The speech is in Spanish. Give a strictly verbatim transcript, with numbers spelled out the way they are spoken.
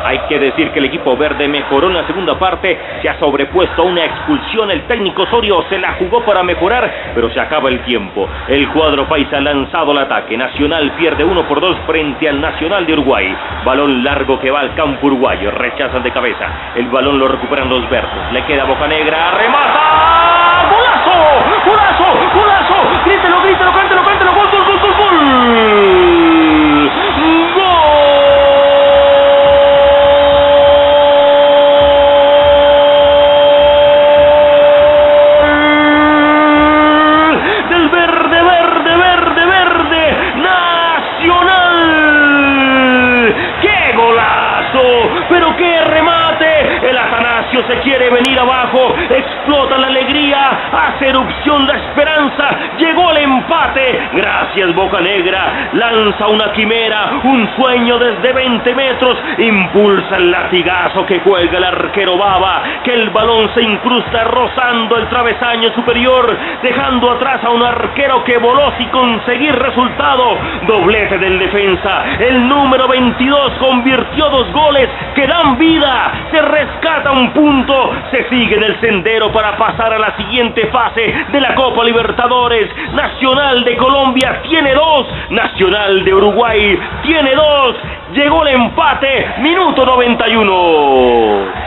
Hay que decir que el equipo verde mejoró en la segunda parte, se ha sobrepuesto a una expulsión, el técnico Osorio se la jugó para mejorar, pero se acaba el tiempo. El cuadro paisa ha lanzado el ataque, Nacional pierde uno por dos frente al Nacional de Uruguay. Balón largo que va al campo uruguayo, rechazan de cabeza, el balón lo recuperan los verdes, le queda Bocanegra, remata, ¡golazo! ¡Golazo! ¡Golazo! ¡Grítelo, grítelo, cántelo, cántelo! ¡Gol, gol, gol, gol, gol! ¡Pero qué remate! El Atanasio se quiere venir abajo, explota la alegría, hace erupción la esperanza, llegó el empate, gracias Bocanegra, lanza una quimera, un sueño desde veinte metros, impulsa el latigazo que cuelga el arquero Bava, que el balón se incrusta rozando el travesaño superior, dejando atrás a un arquero que voló sin conseguir resultado, doblete del defensa, el número veintidós convirtió dos goles que dan vida, se rescata un punto, se sigue en el sendero para pasar a la siguiente fase de la Copa Libertadores. Nacional de Colombia tiene dos, Nacional de Uruguay tiene dos, llegó el empate, minuto noventa y uno.